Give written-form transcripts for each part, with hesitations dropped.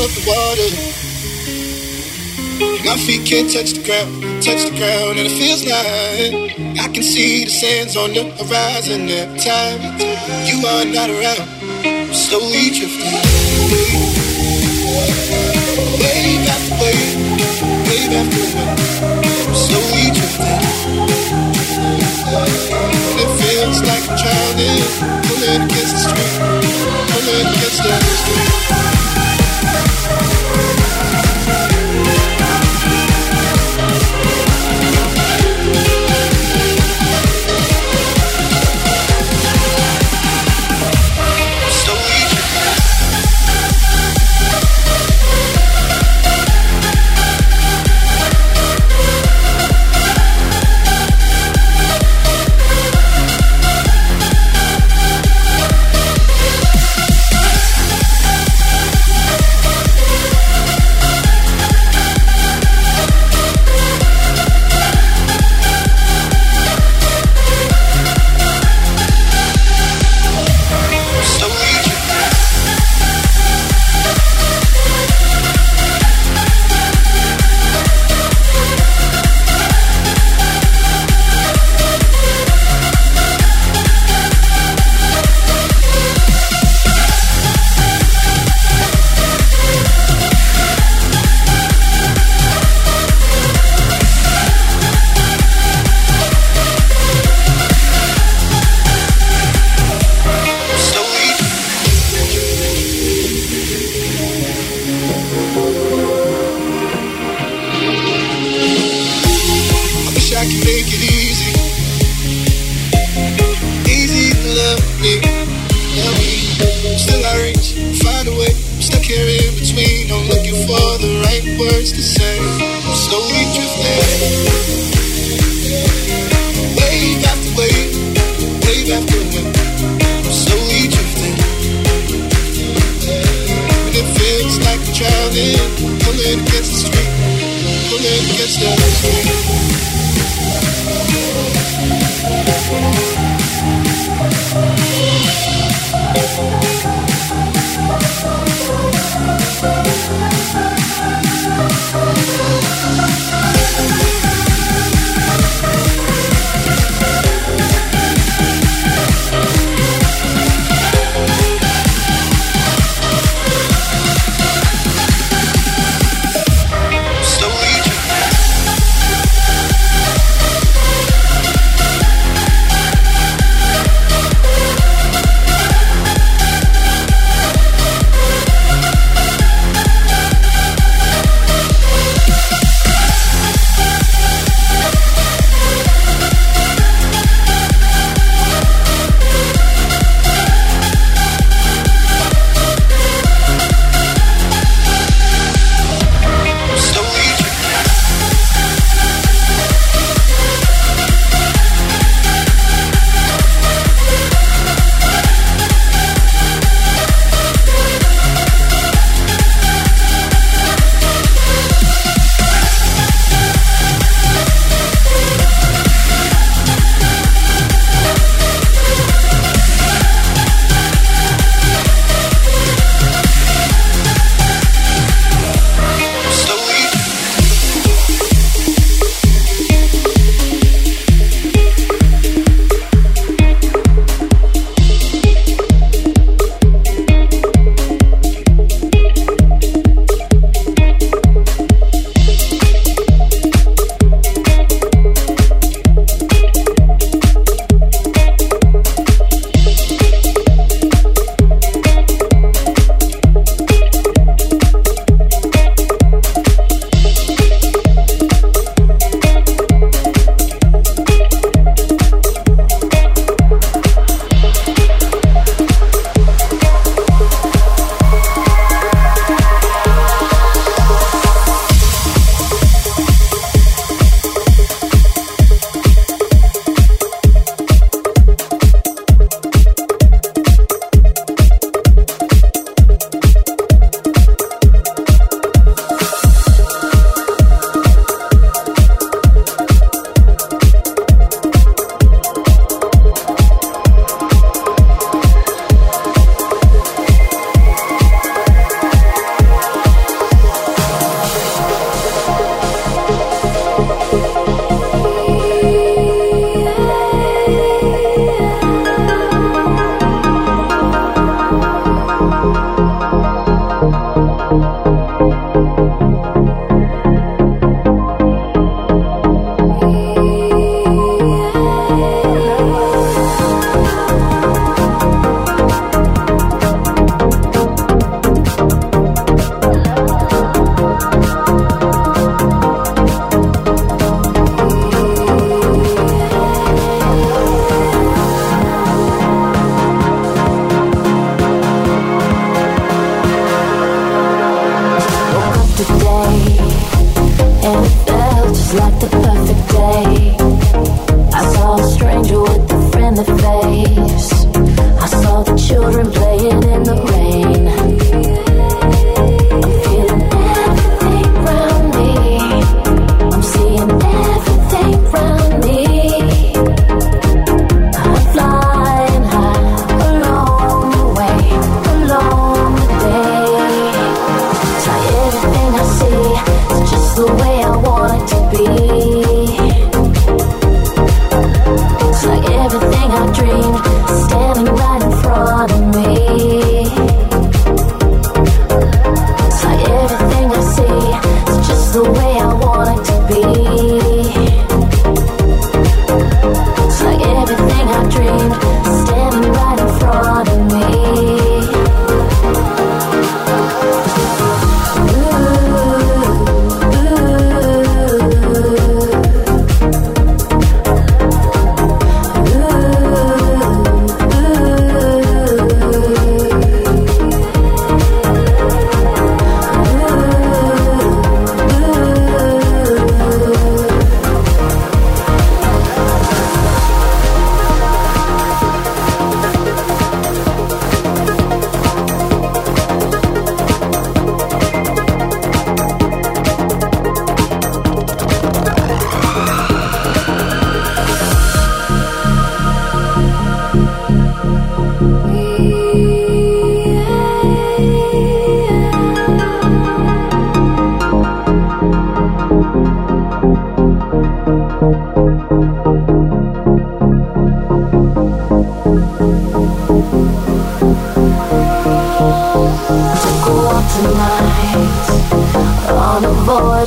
above the water. My feet can't touch the ground, and it feels like I can see the sands on the horizon every time you are not around. I'm slowly drifting, wave after wave, wave after wave. I'm slowly drifting, and it feels like I'm drowning, pulling against the street, pulling against the street.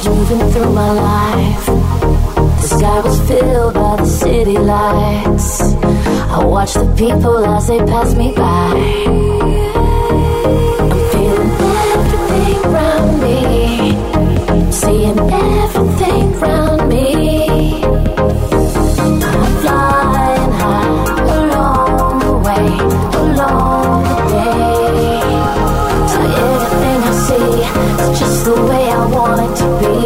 moving through my life. The sky was filled by the city lights. I watch the people as they pass me by. I'm feeling everything around me, seeing everything around me. I'm flying high along the way, along the day. So everything I see is just the way I want it to be.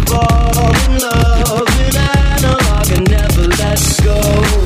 fall in love with analog and never let go.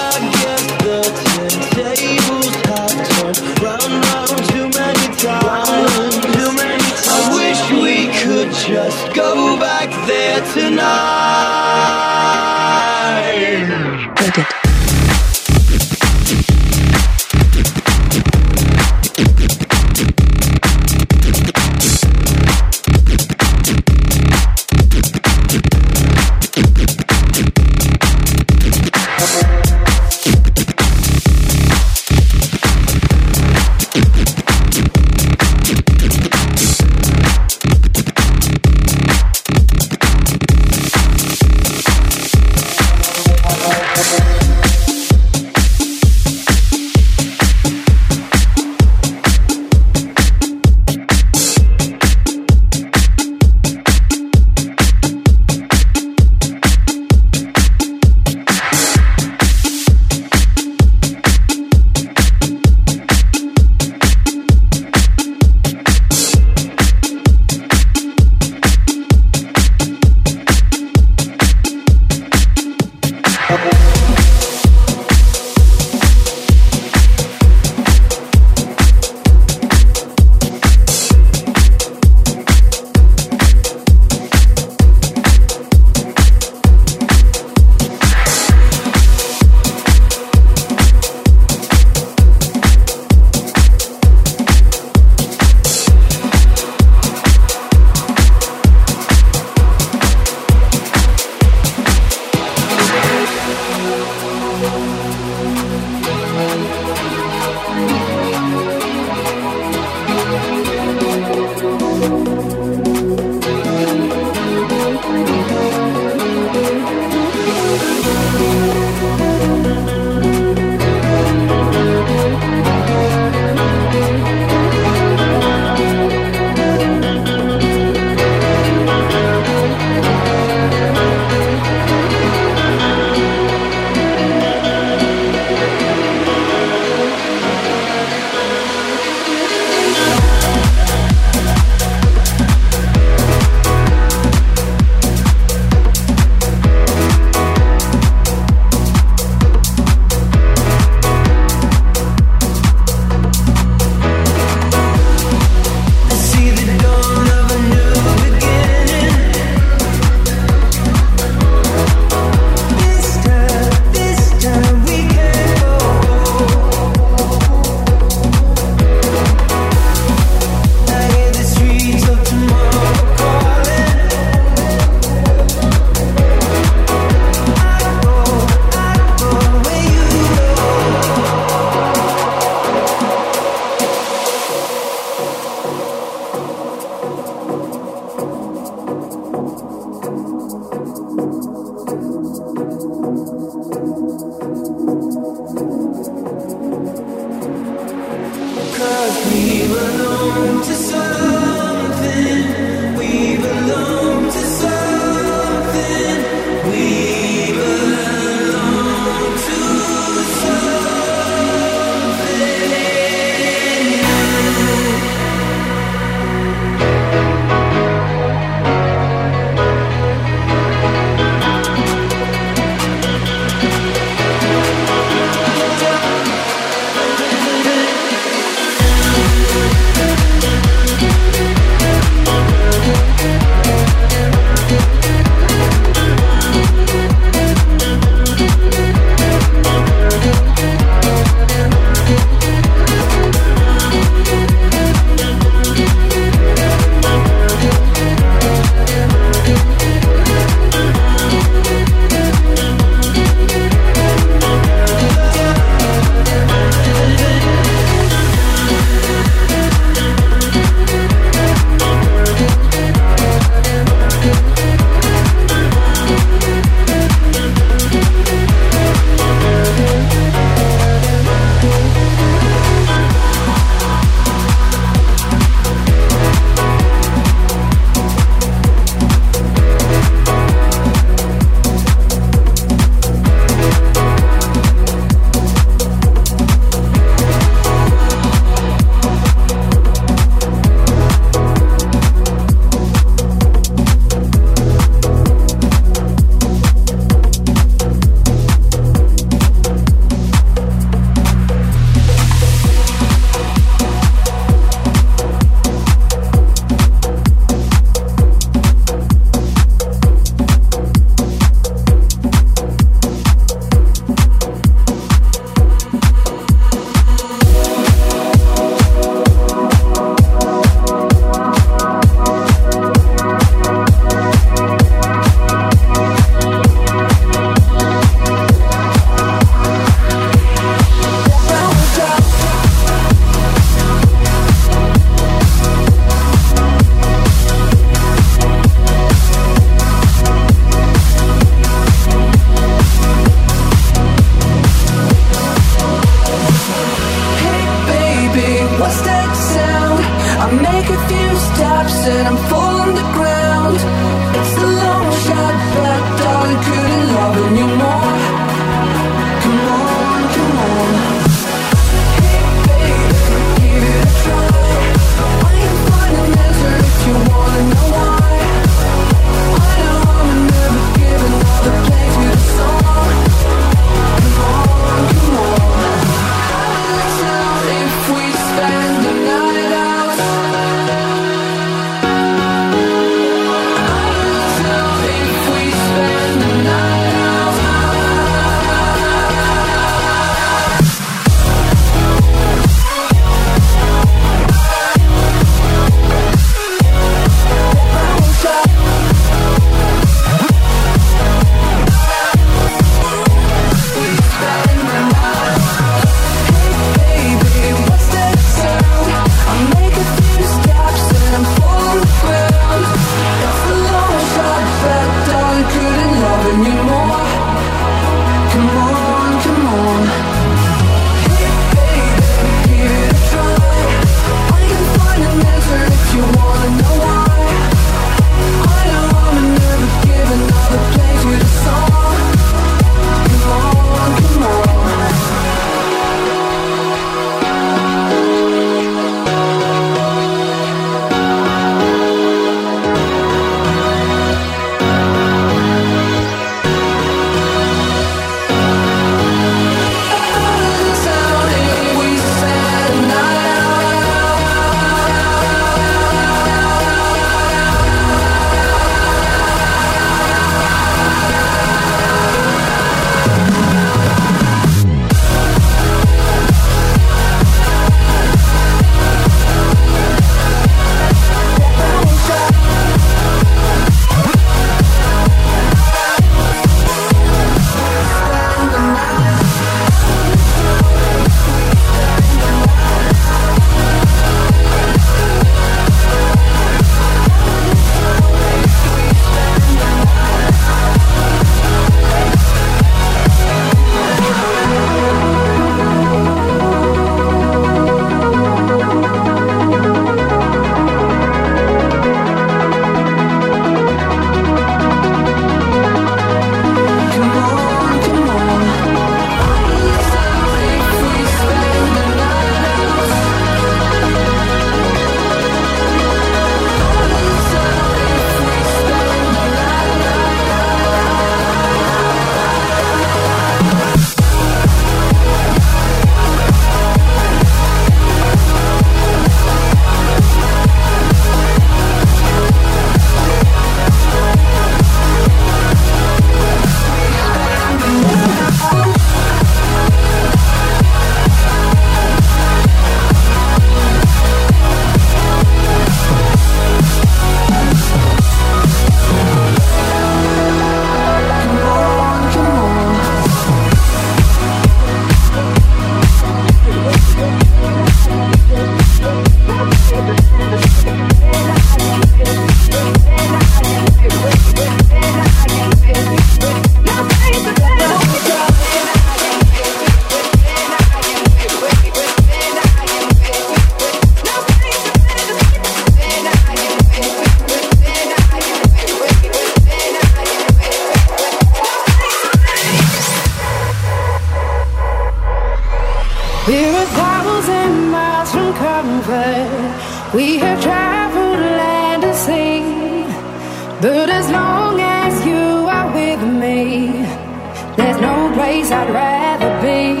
We're 1,000 miles from comfort. We have traveled land and sea. But as long as you are with me, there's no place I'd rather be.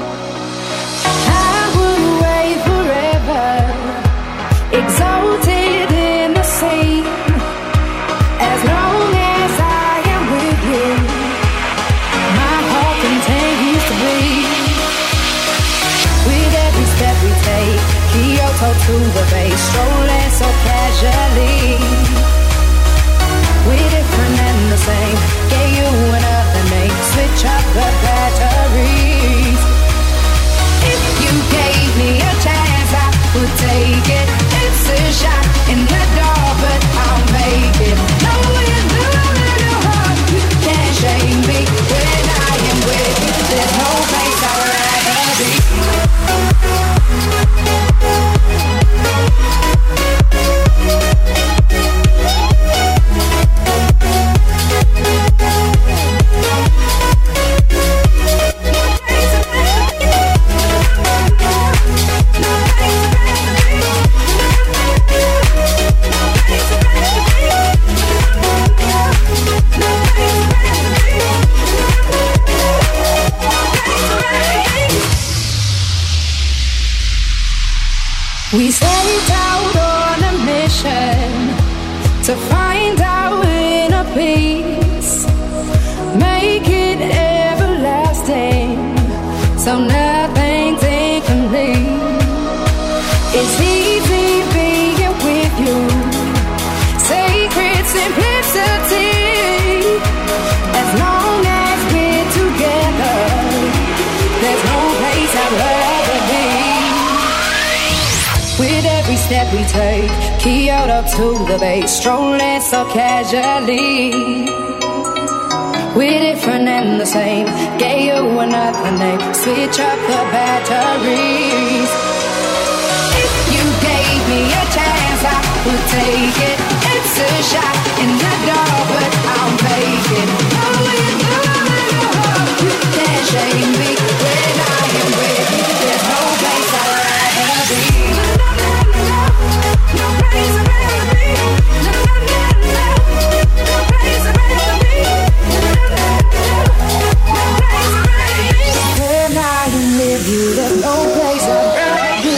I would wait forever, exalted in the sea. As long as I am with you, my heart continues to beat. With every step we take, Kyoto to the bay, strolling so casually. We're different and the same, gave you another name, switch up the batteries. If you gave me a chance, I would take it. It's a shot in the dark, but I'll make it. Knowing the little heart, you can't shame me. When I am with you, there's no place I'd rather be. We set out on a mission to find our inner peace, make it everlasting, so nothing's incomplete. It's easy being with you, sacred simplicity. As long as we're together, there's no place I'd rather be. With every step we take, Kyoto to the bay, strolling so casually. We're different and the same, gave you another name, switch up the batteries. If you gave me a chance, I would take it. It's a shot in the dark, but I'll make it. Oh, in the little heart, you can't shame me. When I am with you, there's no place I'd rather be. No place I'd rather be. No place I'd rather be. When I am with you, there's no place I'd rather be.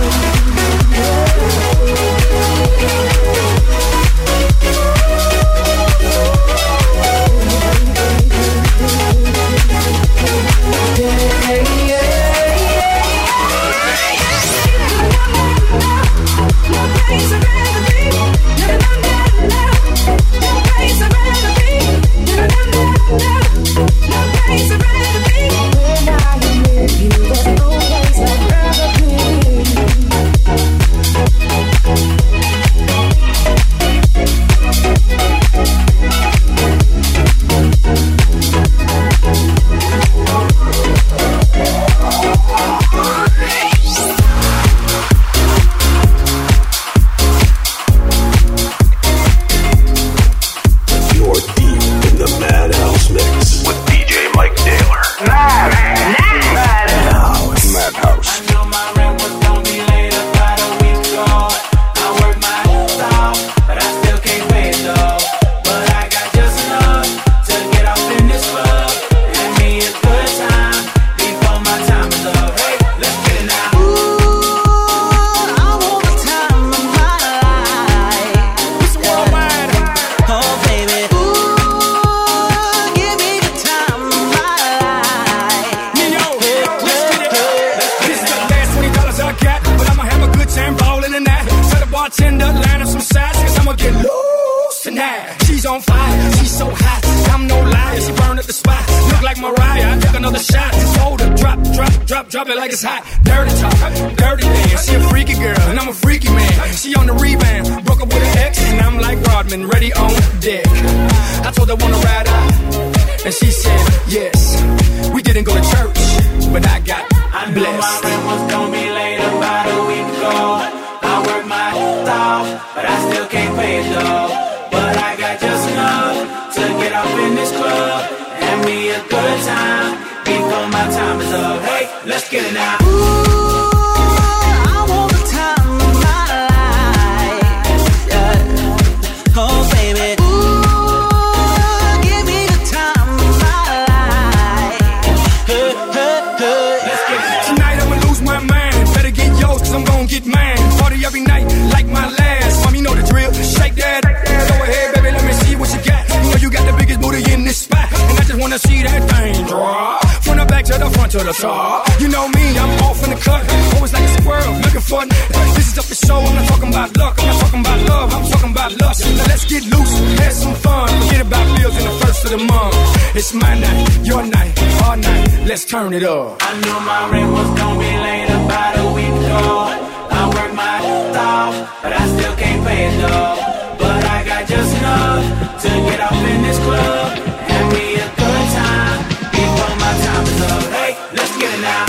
Drop it like it's hot. Dirty talk, dirty dance. She a freaky girl, and I'm a freaky man. She on the rebound, broke up with an ex, and I'm like Rodman, ready on deck. I told her wanna ride out, and she said yes. We didn't go to church, but I got blessed. I knew my rent was gonna be late about a week ago. I worked my off, but I still can't pay it though. But I got just enough to get off in this club and me a good time before my time is up. Hey, let's get it now. Ooh. just wanna see that thing drop. From the back to the front to the top. You know me, I'm off in the cut. Always like a squirrel, looking for it. This is up for show, I'm not talking about luck. I'm not talking about love, I'm talking about lust. Now let's get loose, have some fun. Forget about bills in the first of the month. It's my night, your night, our night. Let's turn it up. I knew my rent was gonna be late about a week ago. I worked my off, but I still can't pay it though. But I got just enough to get off in this club. Have me a good time before my time is up. Hey, let's get it now.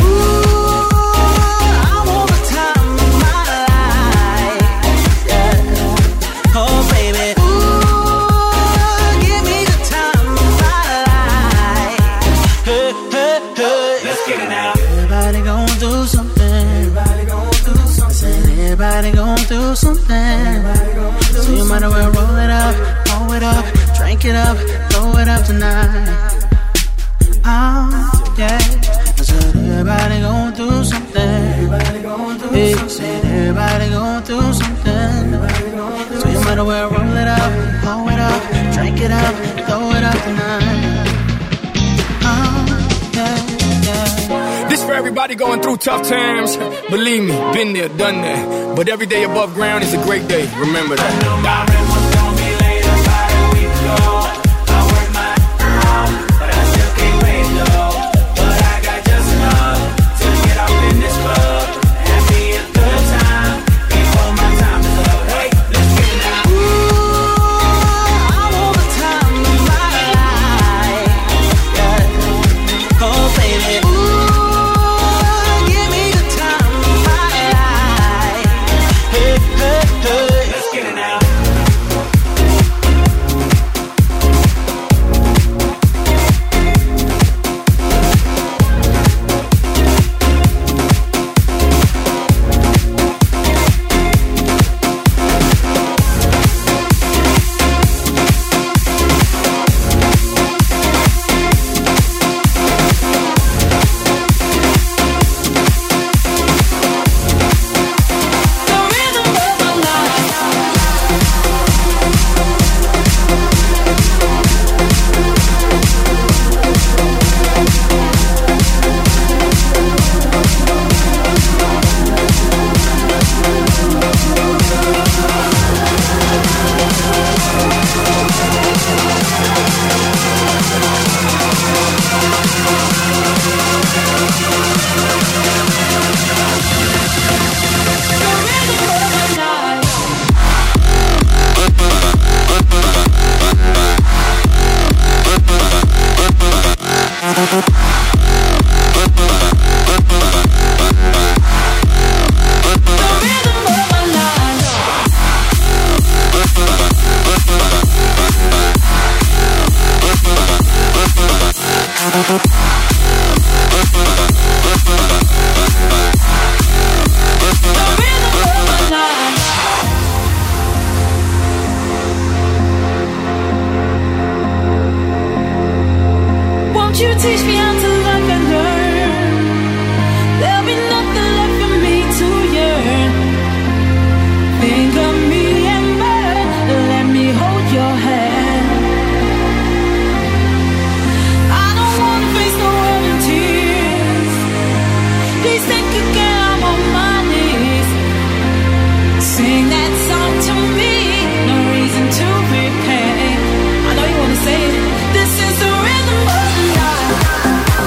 Everybody going through something. So you might as well roll it up, drink it up, throw it up tonight. Oh, yeah. I said everybody going through something. Hey, said everybody going through something. So you might as well roll it up, drink it up, throw it up tonight. Oh, yeah. This for everybody going through tough times. Believe me, been there, done that. But every day above ground is a great day. Remember that. I knew my rent was gonna be late about a week ago. I worked my off, but I still can't pay it though. But I got just enough to get off in this club. Have me a good time before my time is up. Hey, let's get it now. Ooh, I want the time of my life. Yeah. Oh, baby. Let's get it now. Say it. This is the rhythm of the night.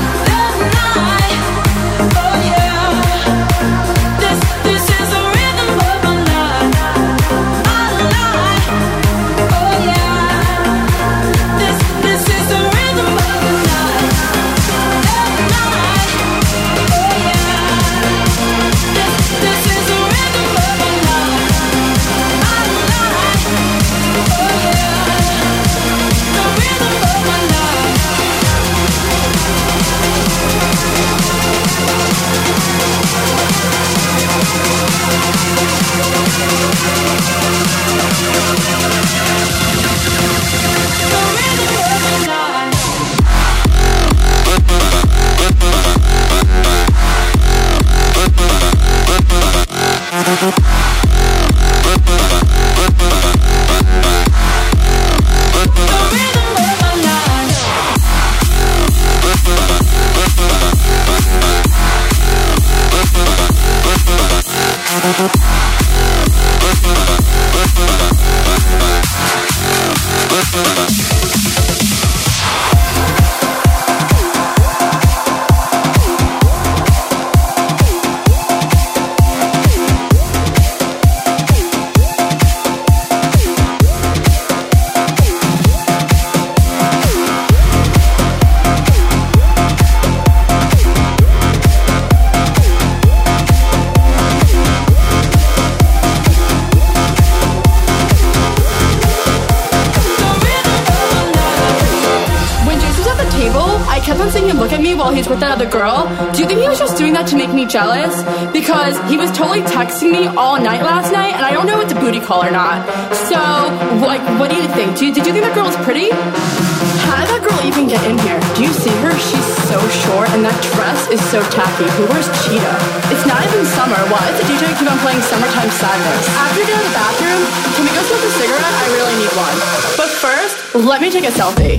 I kept on seeing him look at me while he's with that other girl. Do you think he was just doing that to make me jealous? Because he was totally texting me all night last night, and I don't know if it's a booty call or not. So, like, what do you think? Did you think that girl was pretty? How did that girl even get in here? Do you see her? She's so short, and that dress is so tacky. Who wears cheetah? It's not even summer. Why does the DJ keep on playing Summertime Sadness? After you get out of the bathroom, can we go smoke a cigarette? I really need one. But first, let me take a selfie.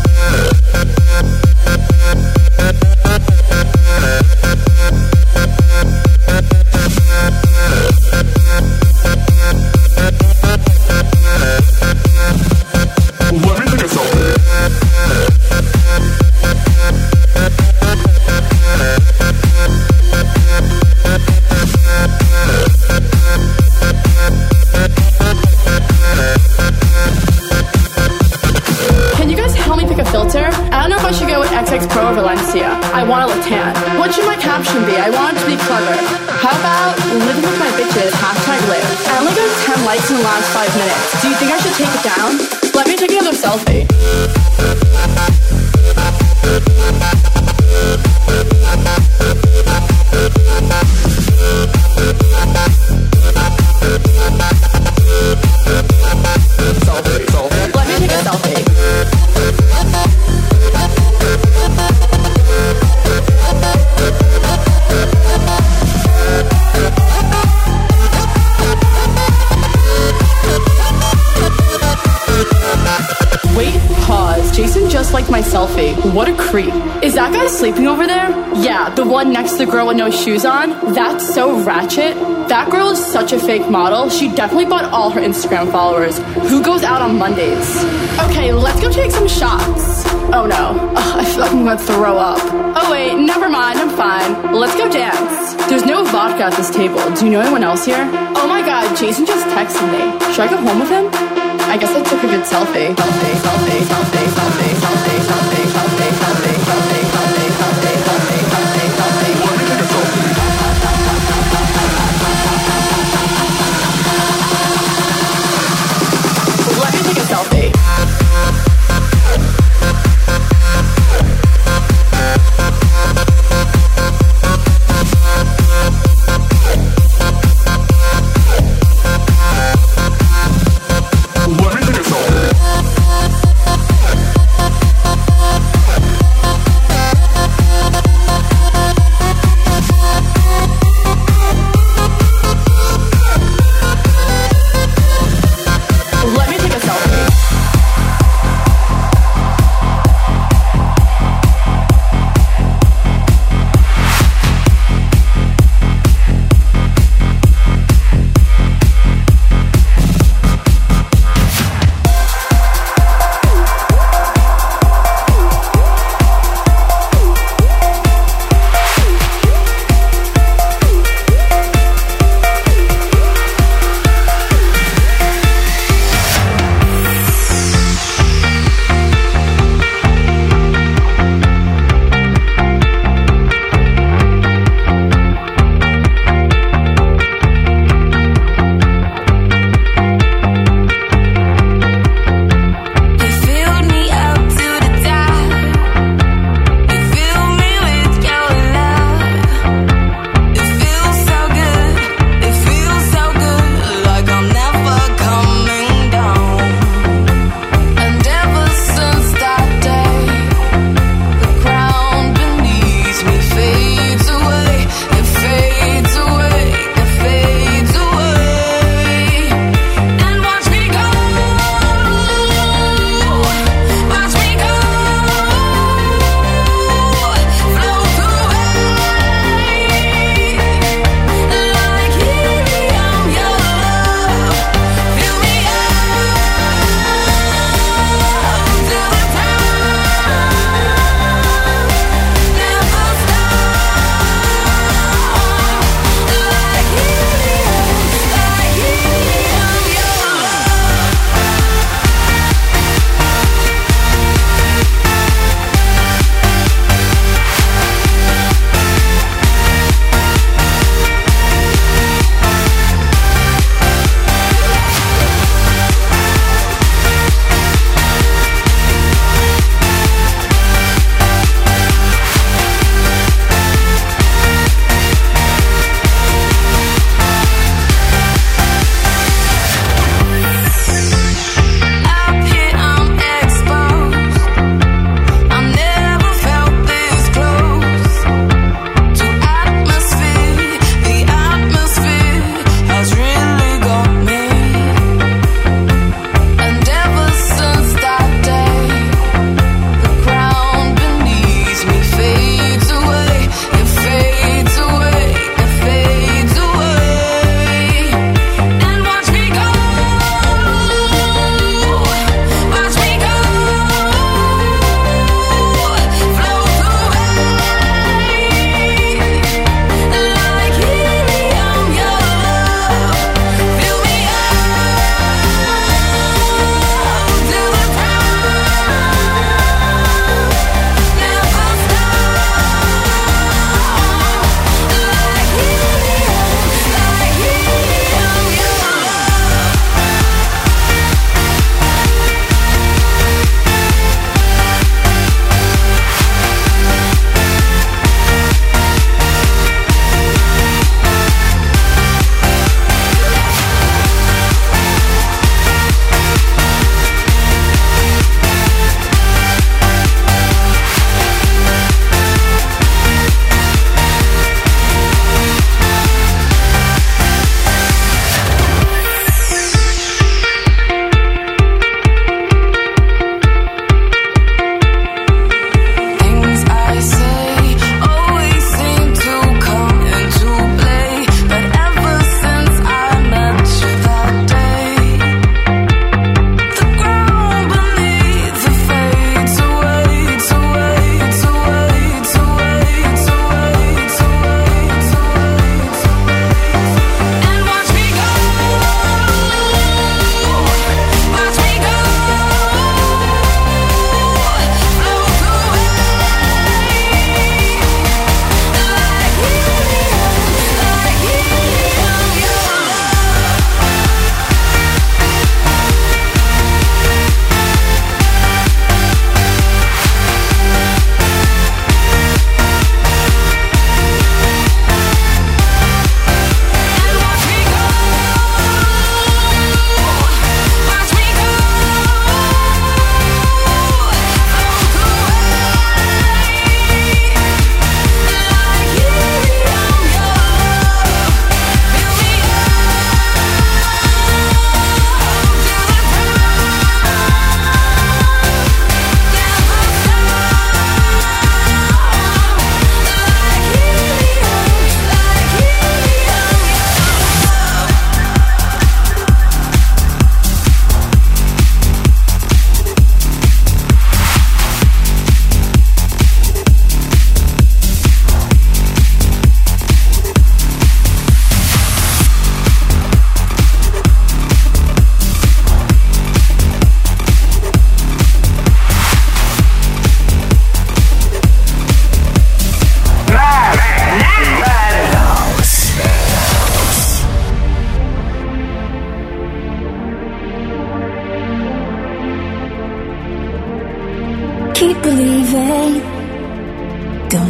I should go with XX Pro or Valencia. I want to look tan. What should my caption be? I want it to be clever. How about living with my bitches, #live. I only got 10 likes in the last 5 minutes. Do you think I should take it down? Let me take another selfie. Let me take a selfie. Wait, pause. Jason just liked my selfie. What a creep. Is that guy sleeping over there? Yeah, the one next to the girl with no shoes on? That's so ratchet. That girl is such a fake model. She definitely bought all her Instagram followers. Who goes out on Mondays? Okay, let's go take some shots. Oh no. Ugh, I feel like I'm gonna throw up. Oh wait, never mind, I'm fine. Let's go dance. There's no vodka at this table. Do you know anyone else here? Oh my god, Jason just texted me. Should I go home with him? I guess I took a good selfie. Let me take a selfie.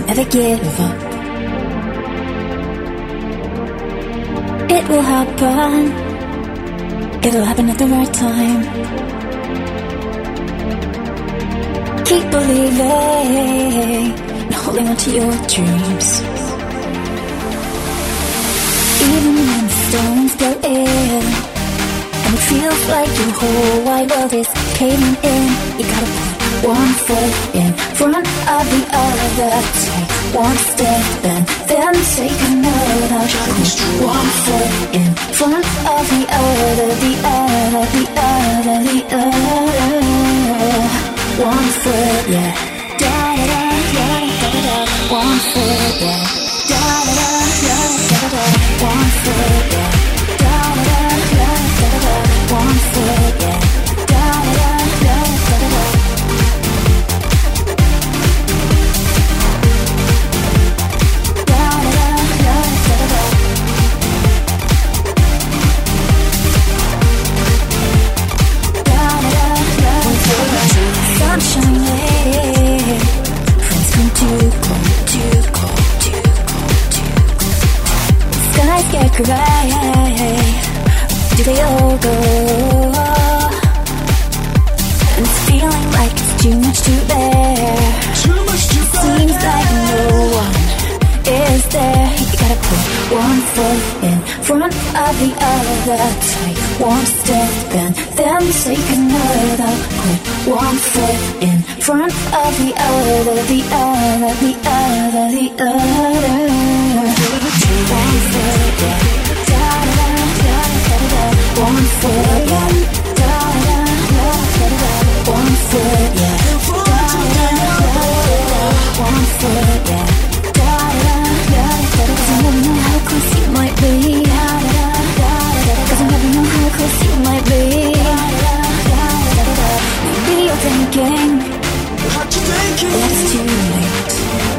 ever give up. It will happen. It'll happen at the right time. Keep believing and holding on to your dreams. Even when the storms blow in and it feels like your whole wide world is caving in, you gotta put one foot in front of the other. Take one step and then take another. Put one foot in front of the other, the other, the other, the other. One foot, yeah. Da da da da da da. One foot, yeah. Da da da da da da. One foot, yeah. Da da da da da da. One foot, yeah. Da da da da da da. Sunshine, friends come too cold, too cold, too cold, too cold. Skies get gray, do they all go? And it's feeling like it's too much to bear. Too much to bear. Seems like no one is there. You gotta put one foot in front of the other. Take one step and then take another. Put one foot in front of the other, the other, the other, the other. One foot, yeah. Da da da da da. One foot, yeah. Da da da da da. One foot, yeah. Da da da da. One foot, yeah. Da da da da da. 'Cause I never know how close you might be. Da da da da. 'Cause I never know how close you might be. Da da da da da. Maybe you're thinking, what you thinking? It's too late.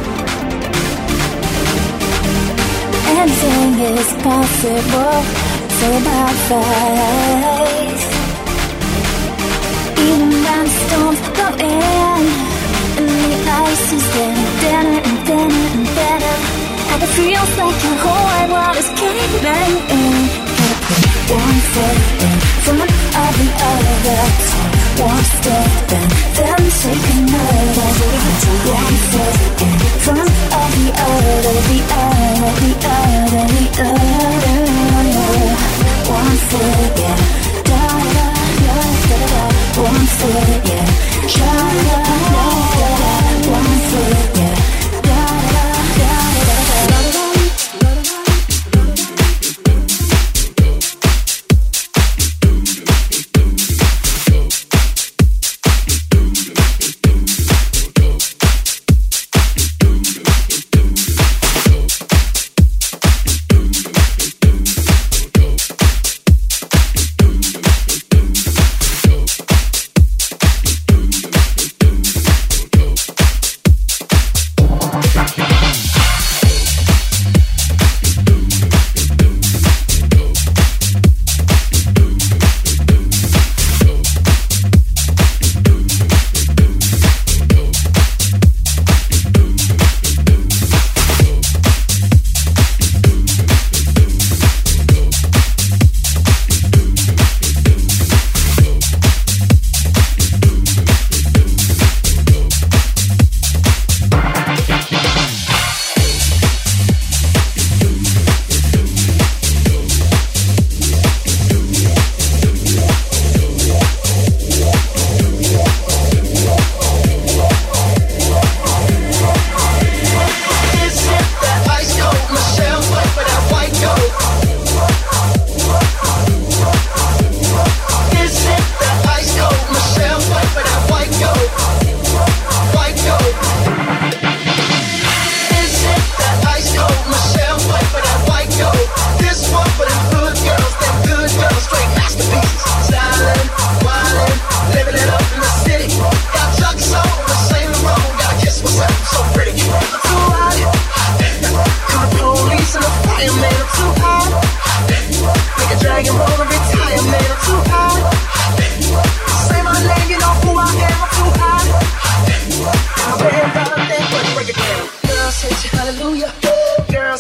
Anything is possible. So about faith. Even when storms blow in and the ice is getting thinner and thinner and thinner, and it feels like your whole wide world is caving in. Gotta put one foot in front of the other. Take one step and then take another. One foot in front of the other, the other, the other, the other. One foot, yeah. Da da da da da. One foot, yeah. Da da da da da. One foot, yeah. Da da da da da.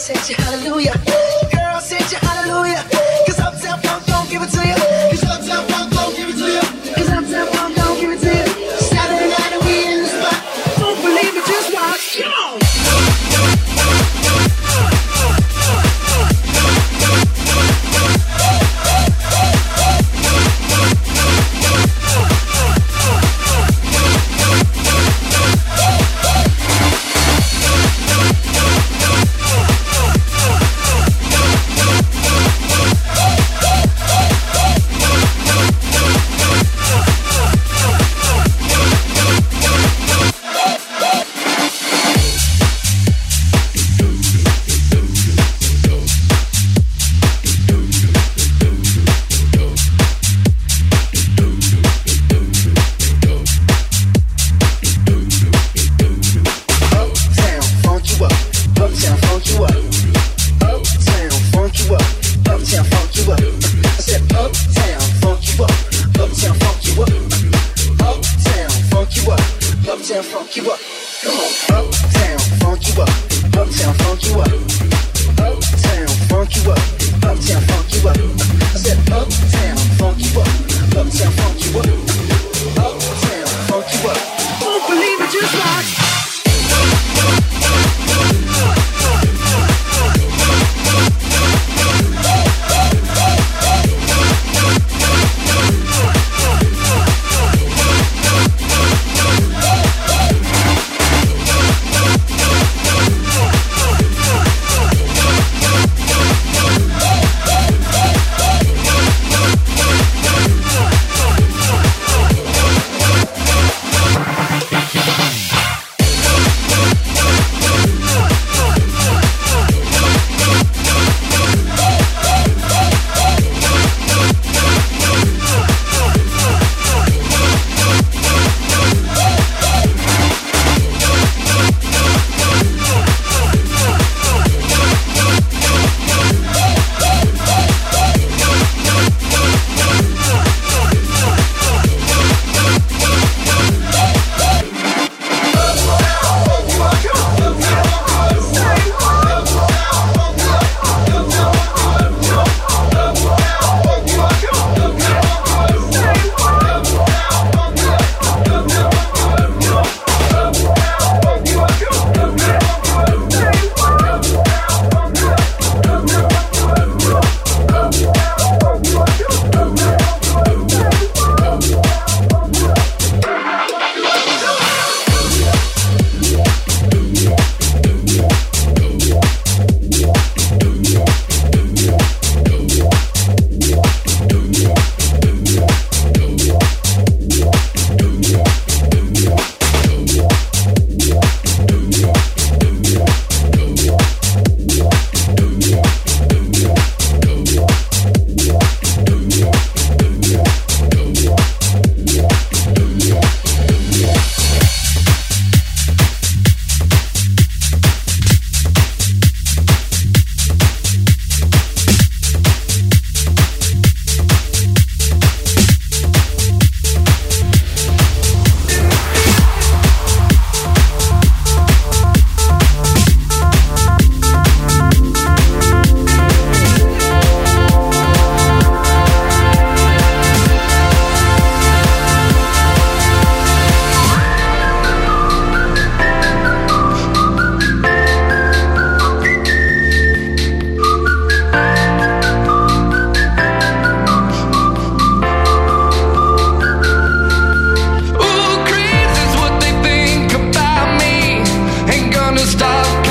sent you hallelujah. Girl sent you hallelujah. Cause Uptown Funk don't give it to you. Cause Uptown Funk don't give it to you. Cause Uptown Funk don't give it to you. Saturday night and we in the spot. Don't believe it, just watch. Come on. Stop